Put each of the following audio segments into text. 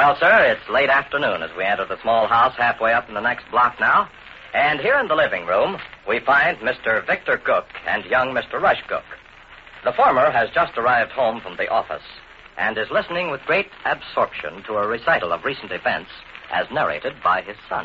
Well, sir, it's late afternoon as we enter the small house halfway up in the next block now. And here in the living room, we find Mr. Victor Cook and young Mr. Rush Cook. The former has just arrived home from the office and is listening with great absorption to a recital of recent events as narrated by his son.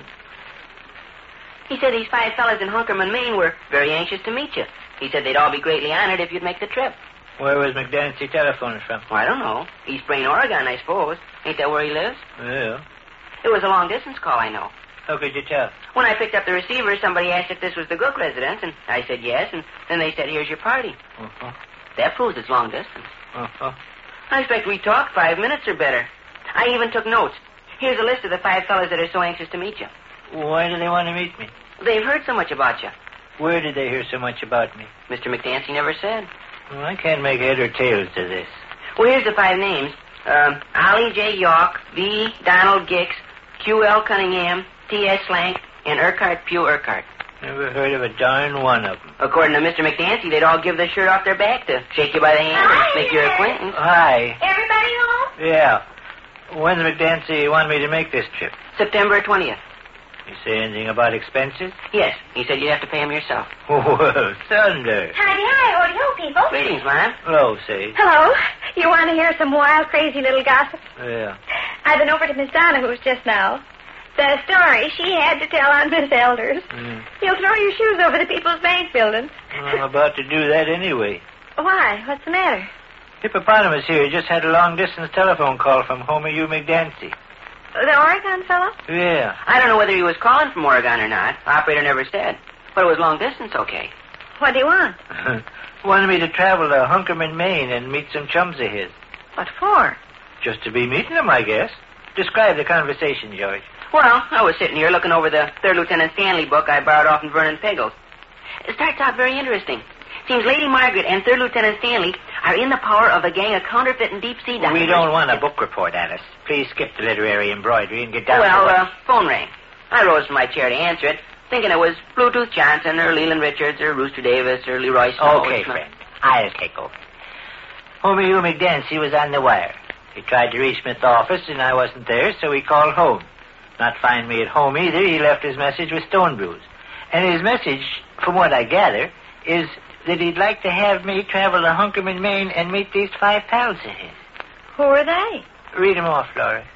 He said these 5 fellas in Hunkerman, Maine were very anxious to meet you. He said they'd all be greatly honored if you'd make the trip. Where was McDancy telephoning from? Well, I don't know. East Brain, Oregon, I suppose. Ain't that where he lives? Yeah. It was a long-distance call, I know. How could you tell? When I picked up the receiver, somebody asked if this was the Cook residence, and I said yes, and then they said, here's your party. Uh-huh. That proves it's long distance. Uh-huh. I expect we talked 5 minutes or better. I even took notes. Here's a list of the 5 fellas that are so anxious to meet you. Why do they want to meet me? They've heard so much about you. Where did they hear so much about me? Mr. McDancy never said. Well, I can't make head or tails to this. Well, here's the 5 names. Ollie J. York, V. Donald Gix, Q.L. Cunningham, T.S. Slank, and Urquhart Pugh Urquhart. Never heard of a darn one of them. According to Mr. McDancy, they'd all give the shirt off their back to shake you by the hand and make your acquaintance. Hi. Everybody home? Yeah. When's McDancy want me to make this trip? September 20th. You say anything about expenses? Yes. He said you'd have to pay them yourself. Well, thunder. Howdy, hi, Odie, ho, people. Greetings, Mom. Hello, Sage. Hello. You want to hear some wild, crazy little gossip? Yeah. I've been over to Miss Donahue's just now. The story she had to tell on Miss Elders. You'll throw your shoes over the People's Bank building. I'm about to do that anyway. Why? What's the matter? Hippopotamus here just had a long-distance telephone call from Homer U. McDancy. The Oregon fellow? Yeah. I don't know whether he was calling from Oregon or not. Operator never said. But it was long distance, okay. What do you want? Wanted me to travel to Hunkerman, Maine and meet some chums of his. What for? Just to be meeting them, I guess. Describe the conversation, George. Well, I was sitting here looking over the 3rd Lieutenant Stanley book I borrowed off from Vernon Piggles. It starts out very interesting. Seems Lady Margaret and 3rd Lieutenant Stanley are in the power of a gang of counterfeit and deep-sea doctors. We don't want a book report, Alice. Please skip the literary embroidery and get down to Well, phone rang. I rose from my chair to answer it, thinking it was Bluetooth Johnson or Leland Richards or Rooster Davis or Leroy Snow. Okay, friend. I'll take over. Homer U. McDancy was on the wire. He tried to reach me at the office, and I wasn't there, so he called home. Not find me at home either, he left his message with Stone Brews. And his message, from what I gather, is that he'd like to have me travel to Hunkerman, Maine, and meet these 5 pals of his. Who are they? Read them off, Laura.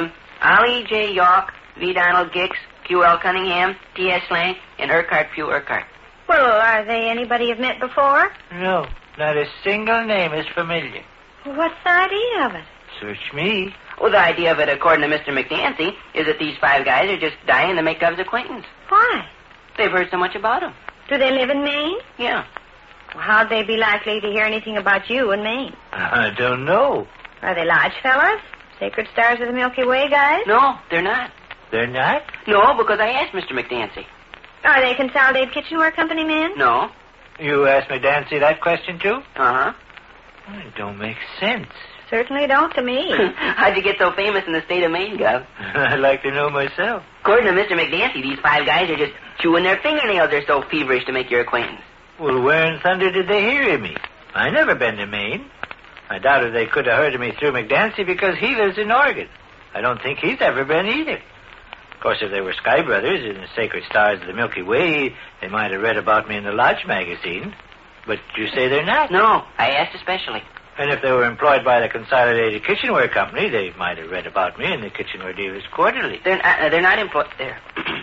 Ollie J. York, V. Donald Gix, Q.L. Cunningham, T.S. Slank, and Urquhart Pugh Urquhart. Well, are they anybody you've met before? No, not a single name is familiar. What's the idea of it? Search me. Well, the idea of it, according to Mr. McDancy, is that these 5 guys are just dying to make Gov's acquaintance. Why? They've heard so much about him. Do they live in Maine? Yeah. Well, how'd they be likely to hear anything about you in Maine? I don't know. Are they lodge fellas? Sacred Stars of the Milky Way guys? No, they're not. They're not? No, because I asked Mr. McDancy. Are they Consolidated Kitchenware Company men? No. You asked McDancy that question, too? Uh-huh. Well, it don't make sense. Certainly don't to me. How'd you get so famous in the state of Maine, Gov? I'd like to know myself. According to Mr. McDancy, these 5 guys are just chewing their fingernails. They're so feverish to make your acquaintance. Well, where in thunder did they hear of me? I never been to Maine. I doubt if they could have heard of me through McDancy because he lives in Oregon. I don't think he's ever been either. Of course, if they were Sky Brothers in the Sacred Stars of the Milky Way, they might have read about me in the Lodge magazine. But you say they're not? No, I asked especially. And if they were employed by the Consolidated Kitchenware Company, they might have read about me in the Kitchenware Dealers Quarterly. They're not employed there.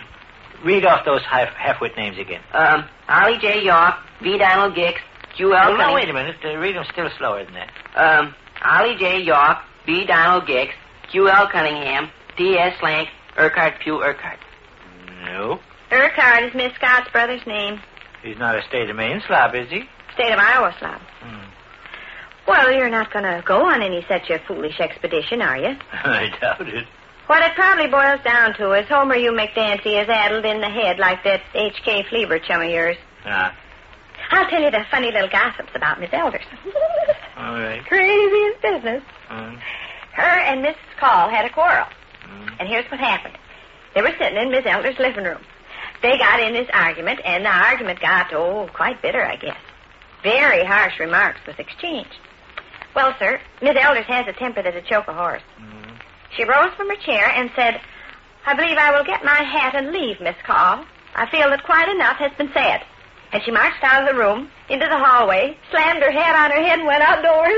Read off those half-wit names again. Ollie J. York, V. Donald Gix, Q.L. No, wait a minute. Read them still slower than that. Ollie J. York, V. Donald Gix, Q.L. Cunningham, T.S. Slank, Urquhart Pugh Urquhart. No. Urquhart is Miss Scott's brother's name. He's not a state of Maine slob, is he? State of Iowa slob. Well, you're not going to go on any such a foolish expedition, are you? I doubt it. What it probably boils down to is Homer U. McDancy is addled in the head like that H.K. Fleaver chum of yours. Ah. I'll tell you the funny little gossips about Miss Elders. All right. Crazy as business. Her and Mrs. Call had a quarrel. And here's what happened. They were sitting in Miss Elders' living room. They got in this argument, and the argument got, quite bitter, I guess. Very harsh remarks was exchanged. Well, sir, Miss Elders has a temper that'd choke a horse. She rose from her chair and said, "I believe I will get my hat and leave, Miss Call. I feel that quite enough has been said." And she marched out of the room, into the hallway, slammed her hat on her head, and went outdoors.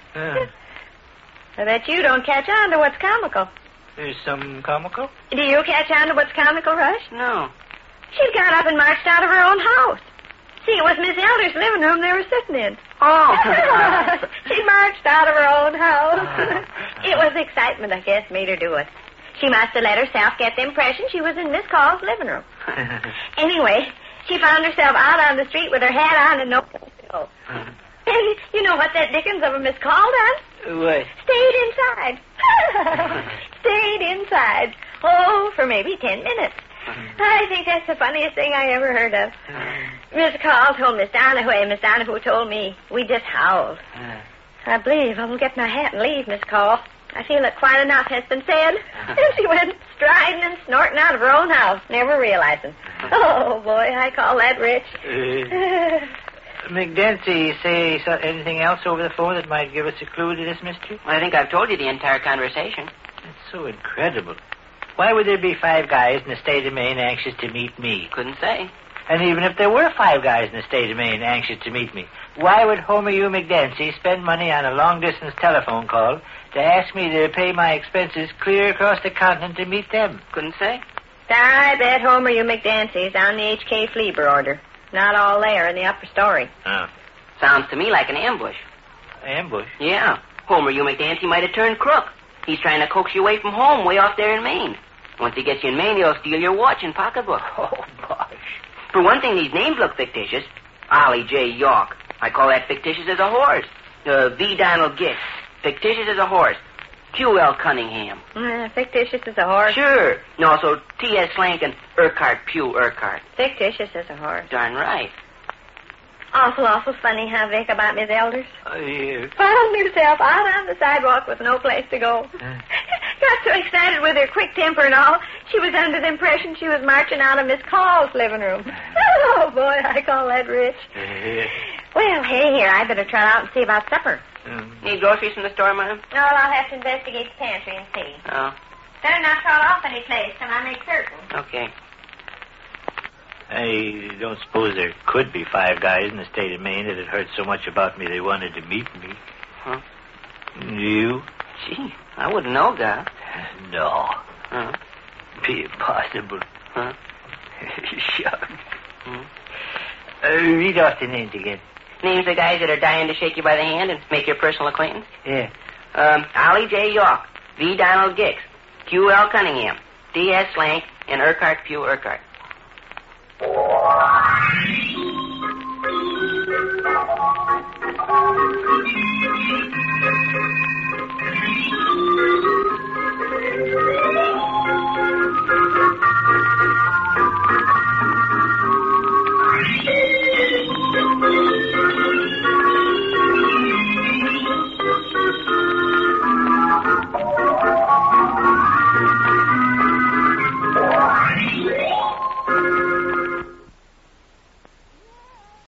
I bet you don't catch on to what's comical. There's some comical? Do you catch on to what's comical, Rush? No. She got up and marched out of her own house. See, it was Miss Elder's living room they were sitting in. Oh. She marched out of her own house. It was excitement, I guess, made her do it. She must have let herself get the impression she was in Miss Call's living room. Anyway, she found herself out on the street with her hat on and no... And you know what that dickens of a Miss Call done? What? Stayed inside. Stayed inside. Oh, for maybe 10 minutes. I think that's the funniest thing I ever heard of. Miss Call told Miss Donahue, and Miss Donahue told me. We just howled. I believe I will get my hat and leave, Miss Call. I feel that quite enough has been said. And she went striding and snorting out of her own house, never realizing. Oh, boy, I call that rich. McDency, say anything else over the phone that might give us a clue to this mystery? I think I've told you the entire conversation. That's so incredible. Why would there be 5 guys in the state of Maine anxious to meet me? Couldn't say. And even if there were 5 guys in the state of Maine anxious to meet me, why would Homer U. McDency spend money on a long-distance telephone call to ask me to pay my expenses clear across the continent to meet them? Couldn't say. I bet Homer U. McDency's on the H.K. Fleeber order. Not all there in the upper story. Oh. Sounds to me like an ambush. Ambush? Yeah. Homer U. McDancy might have turned crook. He's trying to coax you away from home way off there in Maine. Once he gets you in Maine, he'll steal your watch and pocketbook. Oh, gosh. For one thing, these names look fictitious. Ollie J. York. I call that fictitious as a horse. V. Donald Gix. Fictitious as a horse. Q.L. Cunningham. Fictitious as a horse. Sure. And also T.S. Slank and Urquhart Pugh Urquhart. Fictitious as a horse. Darn right. Awful funny, huh, Vic, about Miss Elders? Oh, yeah. Found herself out on the sidewalk with no place to go. Got so excited with her quick temper and all, she was under the impression she was marching out of Miss Call's living room. Oh, boy, I call that rich. Well, hey, here, I better trot out and see about supper. Need groceries from the store, Mom? No, I'll have to investigate the pantry and see. Oh. Better not trot off any place till I make certain. Okay. I don't suppose there could be 5 guys in the state of Maine that had heard so much about me they wanted to meet me. Huh? You? Gee, I wouldn't know, Doc. No. Huh? Be impossible. Huh? Shucks. Read off the names again. Names of guys that are dying to shake you by the hand and make your personal acquaintance? Yeah. Ollie J. York, V. Donald Gix, Q.L. Cunningham, D.S. Slank, and Urquhart Pugh Urquhart.